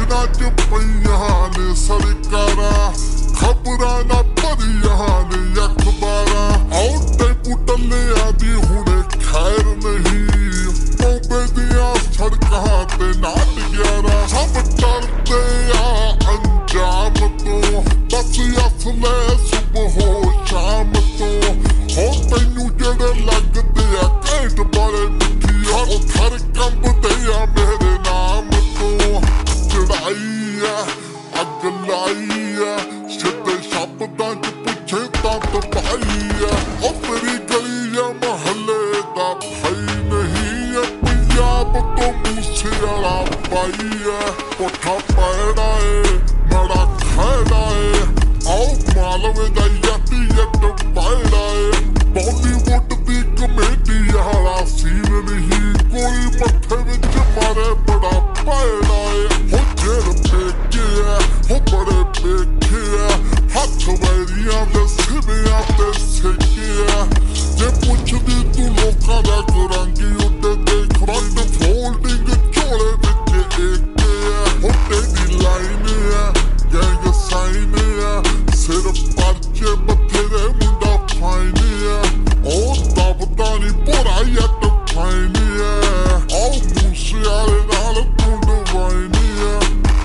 टेंशना च पईयां ने सरकारां, खबरां ना भरियां ने अखबारां। औटे पुटले आदि हुणे खैर नहीं, पौंदे दियां सड़कां ते नाट 11। सब डरदे आ अंजाम तो, बस असले सुबह शाम तो। हो तैनू जेड़े लगदे आ घैंट बड़े मिठिया, ओ थर कंबदे आ मेरे नाम तो। चढ़ाई है अग लाई है, सिद्धे शब्दां च पुछे तां तपाई है। ओ तेरी गली या महल्ले दा भाई नहीं है, पंजाब तो मूसे वाला पाई है। पुट्ठा पैड़ा है बड़ा खैड़ा है, आओ मालवे दा यट्टी यट पैड़ा है। बॉलीवुड दी कमेडी वाला सीन नहीं, कोई मत्थे विच मारे बड़ा पैड़ा है। हो जेल फेंके है हो बड़े बेखे है, हथ वैरियां दे सिवियां ते सेके है। जे पुछदी तू लोकां दा रंगी उड्डे देख, बंद फोल्डिंग झोले विच एक है। हो तेरी लाइन है गैंग साइन है, सिर परचे बथेरे मुंडा फाइन है। ओ दबदा नी भोरा यट फाइन है, आओ मूसे वाले नाल टुंड वाइन है।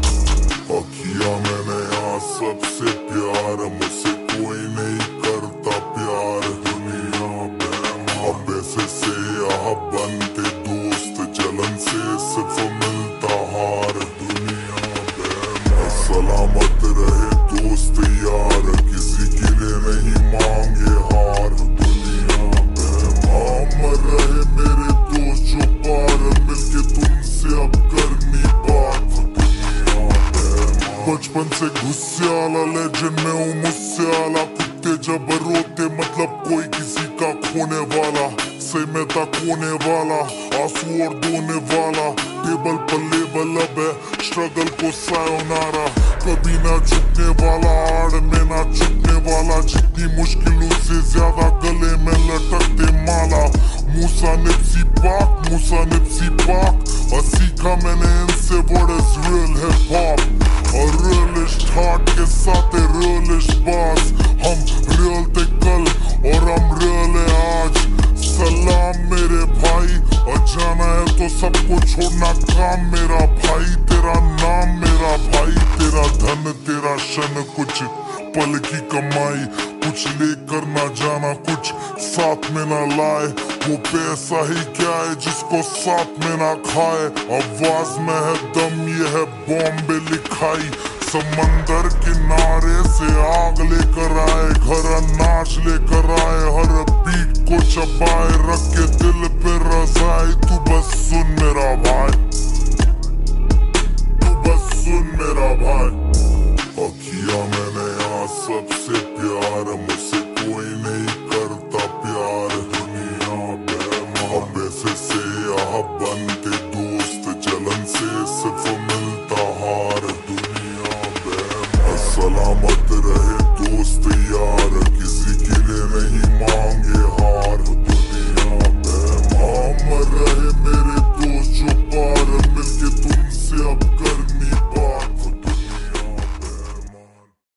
किया मैंने आज सबसे प्यार, मुझसे कोई नहीं करता प्यार दुनिया में। अब से बनते दोस्त, जलन से सिर्फ मिलता हार दुनिया में। सलामत रहे दोस्त यार, किसी के लिए नहीं मांगे हार दुनिया में। अमर रहे मेरे दोस्त जो पार, मिलके तुमसे अब करनी बात दुनिया में। बचपन से गुस्से वाला लेजेंड में हूँ मुझसे आला, कुत्ते जब रोते मतलब कोई किसी का खोने वाला। सही में था कोने वाला, आंसू और धोने वाला। टेबल पर लेबल अब है स्ट्रगल को सायोनारा, कभी ना झुकने वाला, आड़ में ना झुकने वाला। जितनी मुश्किलों से ज्यादा गले में लटकते माला। मूसा निप्सी पाक, मूसा निप्सी पाक, और सीखा मैंने इनसे what is real hip hop। और रियलिस्ट हार्ट के साथ रियलिस्ट बास, हम रियल थे कल और हम रियल है आज। सलाम मेरे भाई, और जाना है तो सबको छोड़ना काम मेरा भाई। तेरा नाम मेरा भाई, तेरा धन तेरा शन, कुछ पल की कमाई, कुछ लेकर ना जाना कुछ साथ में ना लाए। वो पैसा ही क्या है जिसको साथ में ना खाए। आवाज में है दम, ये है बॉम्बे लिखाई। समंदर किनारे से आग लेकर आए, घर नाच लेकर आए, हर